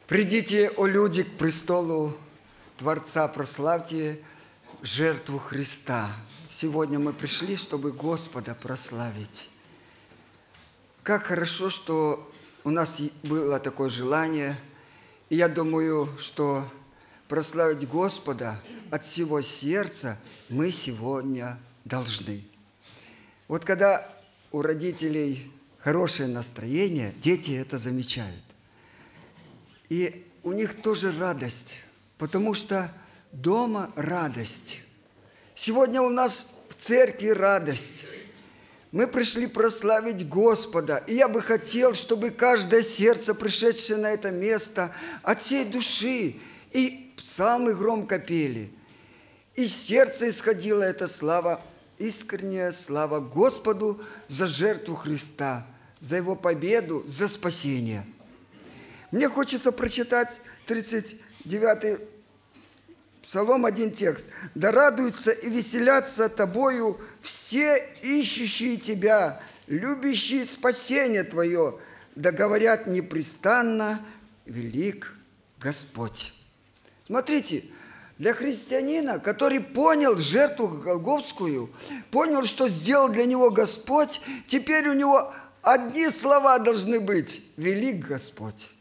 Придите, о люди, к престолу Творца, прославьте жертву Христа. Сегодня мы пришли, чтобы Господа прославить. Как хорошо, что у нас было такое желание. И я думаю, что прославить Господа от всего сердца мы сегодня должны. Вот когда у родителей хорошее настроение, дети это замечают. И у них тоже радость, потому что дома радость. Сегодня у нас в церкви радость. Мы пришли прославить Господа. И я бы хотел, чтобы каждое сердце, пришедшее на это место, от всей души, и псалмы громко пели. Из сердца исходила эта слава, искренняя слава Господу за жертву Христа, за Его победу, за спасение. Мне хочется прочитать 39-й Псалом, один текст. «Да радуются и веселятся тобою все ищущие тебя, любящие спасение твое, да говорят непрестанно, велик Господь». Смотрите, для христианина, который понял жертву Голгофскую, понял, что сделал для него Господь, теперь у него одни слова должны быть: велик Господь.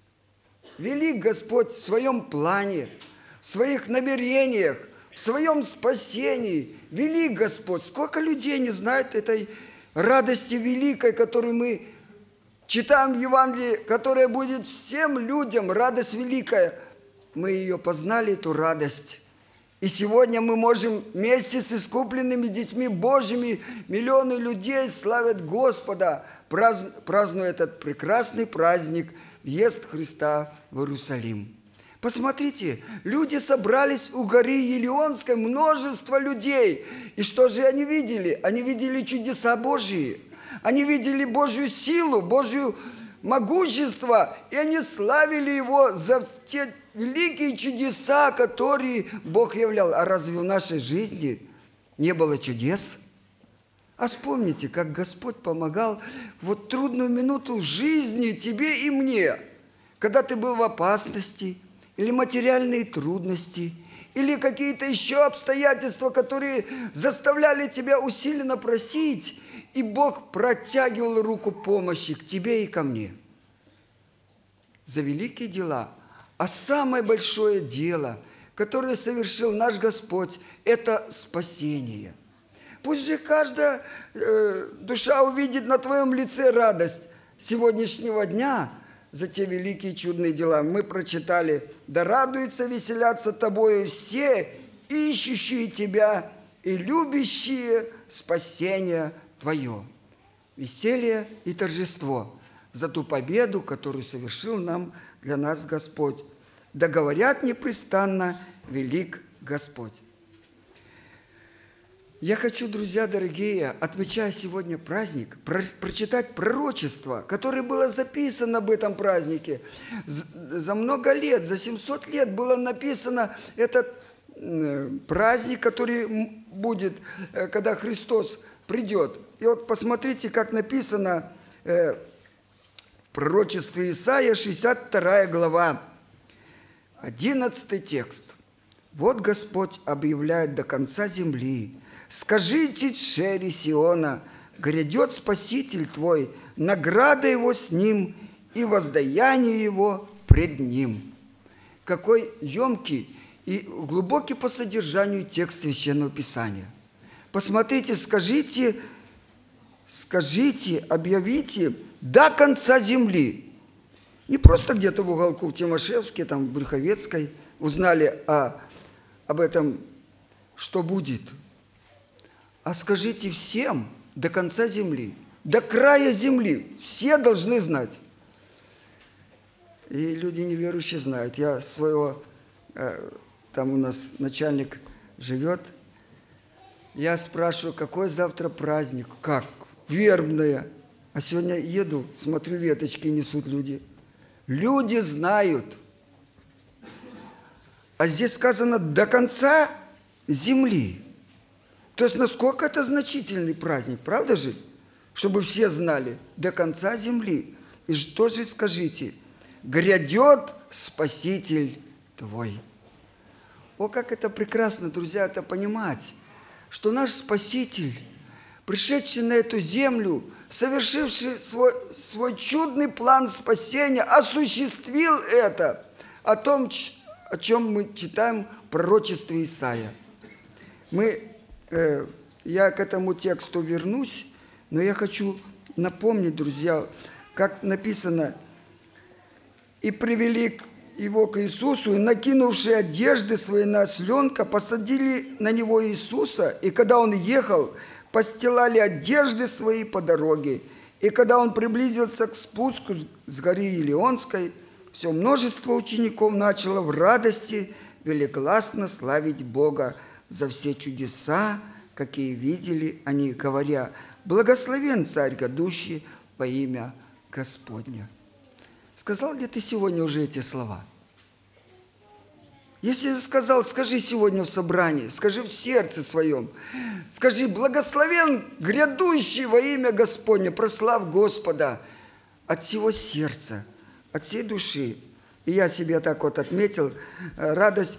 Велик Господь в своем плане, в своих намерениях, в своем спасении. Велик Господь. Сколько людей не знают этой радости великой, которую мы читаем в Евангелии, которая будет всем людям, радость великая. Мы ее познали, эту радость. И сегодня мы можем вместе с искупленными детьми Божьими, миллионы людей славят Господа, празднуя этот прекрасный праздник, въезд Христа в Иерусалим. Посмотрите, люди собрались у горы Елеонской, множество людей. И что же они видели? Они видели чудеса Божьи. Они видели Божью силу, Божью могущество. И они славили Его за те великие чудеса, которые Бог являл. А разве в нашей жизни не было чудес? А вспомните, как Господь помогал в трудную минуту жизни тебе и мне, когда ты был в опасности, или материальные трудности, или какие-то еще обстоятельства, которые заставляли тебя усиленно просить, и Бог протягивал руку помощи к тебе и ко мне за великие дела. А самое большое дело, которое совершил наш Господь, это спасение. Пусть же каждая душа увидит на твоем лице радость сегодняшнего дня за те великие чудные дела. Мы прочитали: «Да радуются, веселятся тобою все, ищущие тебя и любящие спасение твое». Веселье и торжество за ту победу, которую совершил для нас Господь. «Да говорят непрестанно, велик Господь». Я хочу, друзья дорогие, отмечая сегодня праздник, прочитать пророчество, которое было записано об этом празднике. За много лет, за 700 лет было написано этот праздник, который будет, когда Христос придет. И вот посмотрите, как написано в пророчестве Исаия, 62 глава, 11 текст. «Вот Господь объявляет до конца земли: скажите тшере Сиона, грядет Спаситель твой, награда его с ним и воздаяние его пред ним». Какой емкий и глубокий по содержанию текст Священного Писания. Посмотрите, скажите, объявите до конца земли. Не просто где-то в уголку в Тимошевске, там в Брюховецкой узнали об этом, что будет. А скажите всем до конца земли, до края земли. Все должны знать. И люди неверующие знают. Я своего, там у нас начальник живет, я спрашиваю, какой завтра праздник? Как? Вербное. А сегодня еду, смотрю, веточки несут люди. Люди знают. А здесь сказано до конца земли. То есть, насколько это значительный праздник, правда же? Чтобы все знали, до конца земли. И что же скажите? Грядет Спаситель твой». О, как это прекрасно, друзья, это понимать, что наш Спаситель, пришедший на эту землю, совершивший свой чудный план спасения, осуществил это, о чем мы читаем в пророчестве Исаия. Я к этому тексту вернусь, но я хочу напомнить, друзья, как написано: «И привели его к Иисусу, и, накинувшие одежды свои на осленка, посадили на него Иисуса, и когда он ехал, постилали одежды свои по дороге. И когда он приблизился к спуску с горы Илионской, все множество учеников начало в радости велигласно славить Бога за все чудеса, какие видели они, говоря: благословен Царь грядущий во имя Господня». Сказал ли ты сегодня уже эти слова? Если сказал, скажи сегодня в собрании, скажи в сердце своем, скажи: благословен грядущий во имя Господне, прославь Господа от всего сердца, от всей души. И я себе так вот отметил: радость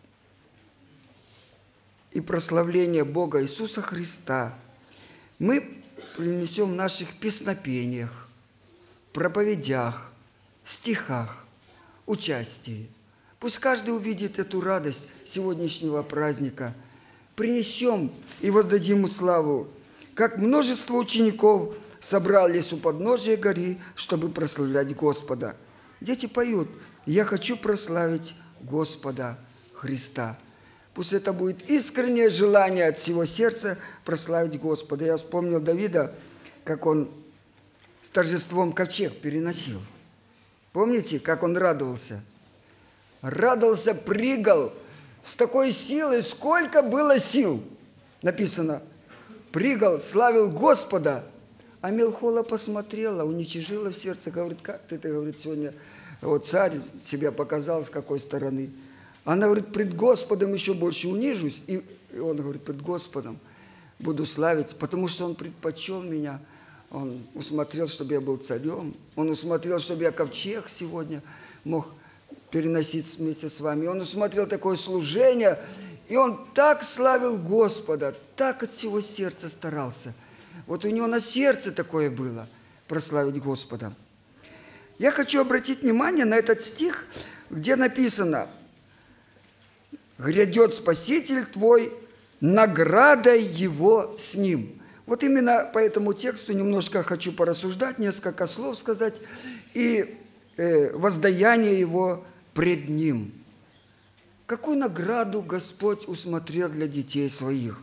и прославление Бога Иисуса Христа мы принесем в наших песнопениях, проповедях, стихах, участии. Пусть каждый увидит эту радость сегодняшнего праздника. Принесем и воздадим ему славу, как множество учеников собрались у подножия горы, чтобы прославлять Господа. Дети поют: «Я хочу прославить Господа Христа». Пусть это будет искреннее желание от всего сердца прославить Господа. Я вспомнил Давида, как он с торжеством ковчег переносил. Помните, как он радовался? Радовался, прыгал с такой силой, сколько было сил. Написано: прыгал, славил Господа. А Мелхола посмотрела, уничижила в сердце, говорит: как ты, говорит, сегодня вот царь себя показал, с какой стороны. Она говорит: пред Господом еще больше унижусь. И он говорит: пред Господом буду славить, потому что он предпочел меня. Он усмотрел, чтобы я был царем. Он усмотрел, чтобы я ковчег сегодня мог переносить вместе с вами. Он усмотрел такое служение. И он так славил Господа, так от всего сердца старался. Вот у него на сердце такое было – прославить Господа. Я хочу обратить внимание на этот стих, где написано: «Грядет Спаситель твой, наградой его с ним». Вот именно по этому тексту немножко хочу порассуждать, несколько слов сказать, и воздаяние его пред ним. Какую награду Господь усмотрел для детей своих?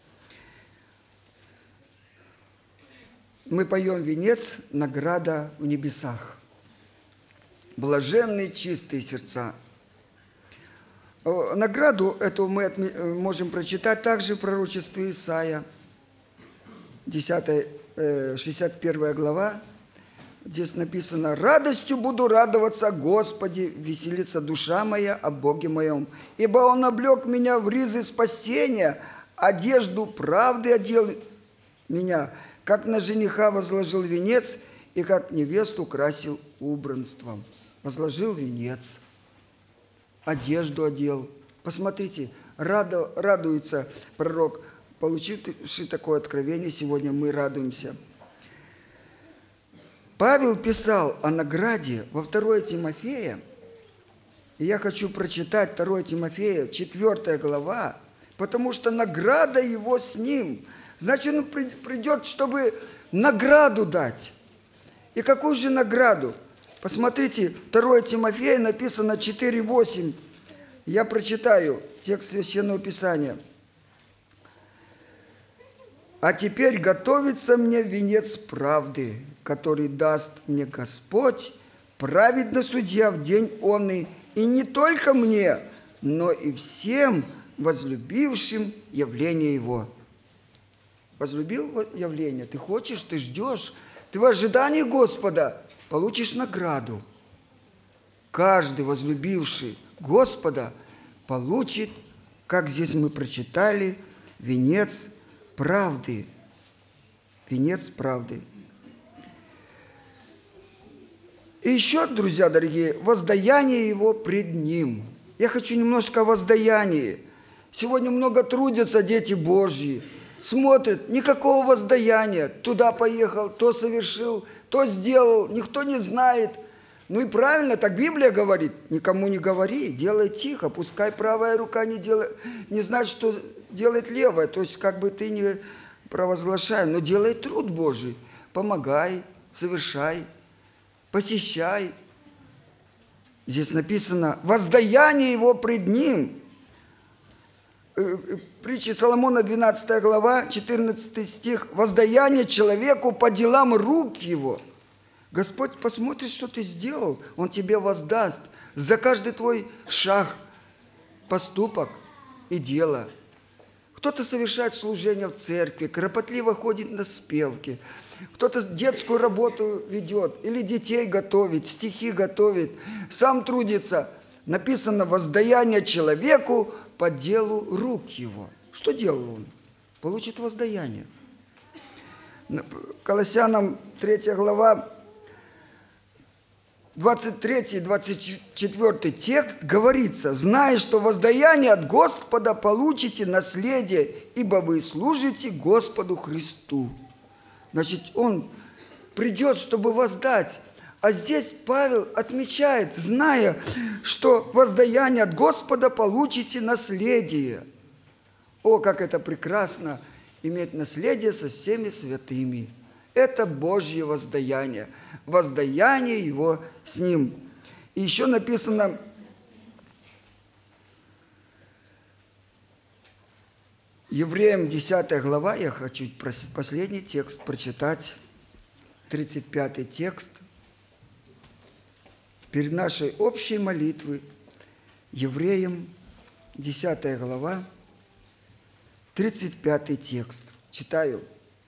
Мы поем венец, награда в небесах. Блаженные чистые сердца. Награду эту мы можем прочитать также в пророчестве Исаия, 61 глава. Здесь написано: «Радостью буду радоваться Господи, веселится душа моя о Боге моем, ибо Он облек меня в ризы спасения, одежду правды одел меня, как на жениха возложил венец, и как невесту красил убранством». Возложил венец, одежду одел. Посмотрите, радуется пророк, получивший такое откровение. Сегодня мы радуемся. Павел писал о награде во 2 Тимофея, и я хочу прочитать 2 Тимофея, 4 глава, потому что награда его с ним. Значит, он придет, чтобы награду дать. И какую же награду? Посмотрите, 2 Тимофея написано 4:8. Я прочитаю текст Священного Писания. «А теперь готовится мне венец правды, который даст мне Господь, праведный судья в день онный, и не только мне, но и всем возлюбившим явление Его». Возлюбил явление? Ты хочешь, ты ждешь, ты в ожидании Господа получишь награду. Каждый, возлюбивший Господа, получит, как здесь мы прочитали, венец правды. Венец правды. И еще, друзья дорогие, воздаяние его пред Ним. Я хочу немножко о воздаянии. Сегодня много трудятся дети Божьи. Смотрят, никакого воздаяния. Туда поехал, то совершил, то сделал. Никто не знает. Ну и правильно, так Библия говорит. Никому не говори, делай тихо. Пускай правая рука не знает, что делает левая. То есть как бы ты не провозглашай, но делай труд Божий. Помогай, совершай, посещай. Здесь написано, воздаяние его пред Ним. Притчи Соломона, 12 глава, 14 стих. Воздаяние человеку по делам рук его. Господь посмотрит, что ты сделал, Он тебе воздаст за каждый твой шаг, поступок и дело. Кто-то совершает служение в церкви, кропотливо ходит на спевки, кто-то детскую работу ведет, или детей готовит, стихи готовит, сам трудится. Написано воздаяние человеку по делу рук его. Что делал он? Получит воздаяние. Колоссянам 3 глава, 23 и 24 текст говорится: «Зная, что воздаяние от Господа получите наследие, ибо вы служите Господу Христу». Значит, Он придет, чтобы воздать. А здесь Павел отмечает, зная, что воздаяние от Господа получите наследие. О, как это прекрасно иметь наследие со всеми святыми. Это Божье воздаяние. Воздаяние Его с Ним. И еще написано, Евреям 10 глава, я хочу последний текст прочитать, 35 текст. Перед нашей общей молитвой, Евреям 10 глава, 35 текст. Читаю.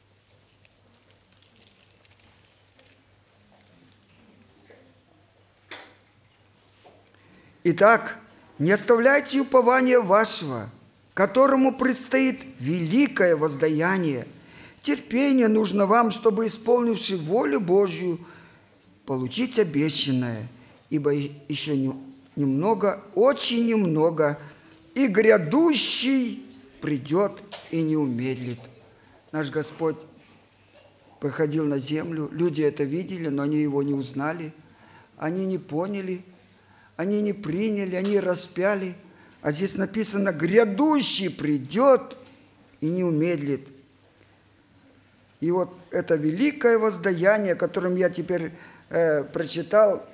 Итак, не оставляйте упования вашего, которому предстоит великое воздаяние. Терпение нужно вам, чтобы, исполнивши волю Божью, получить обещанное, ибо еще немного, очень немного, и грядущий придет и не умедлит. Наш Господь приходил на землю, люди это видели, но они Его не узнали, они не поняли, они не приняли, они распяли. А здесь написано, грядущий придет и не умедлит. И вот это великое воздаяние, которым я теперь прочитал,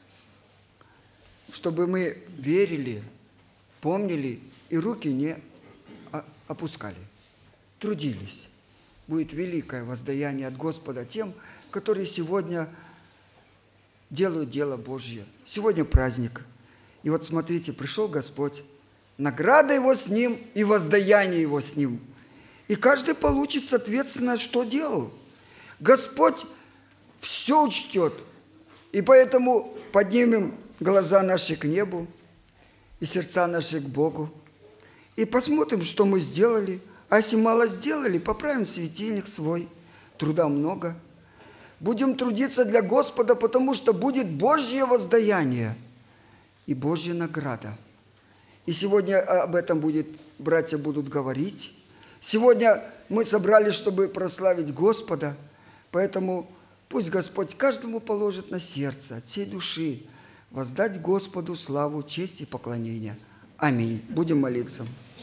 чтобы мы верили, помнили и руки не опускали, трудились. Будет великое воздаяние от Господа тем, которые сегодня делают дело Божье. Сегодня праздник. И вот смотрите, пришел Господь, награда Его с Ним и воздаяние Его с Ним. И каждый получит, соответственно, что делал. Господь все учтет. И поэтому поднимем глаза наши к небу и сердца наши к Богу. И посмотрим, что мы сделали. А если мало сделали, поправим светильник свой. Труда много. Будем трудиться для Господа, потому что будет Божье воздаяние и Божья награда. И сегодня об этом братья будут говорить. Сегодня мы собрались, чтобы прославить Господа, поэтому пусть Господь каждому положит на сердце от всей души воздать Господу славу, честь и поклонение. Аминь. Будем молиться.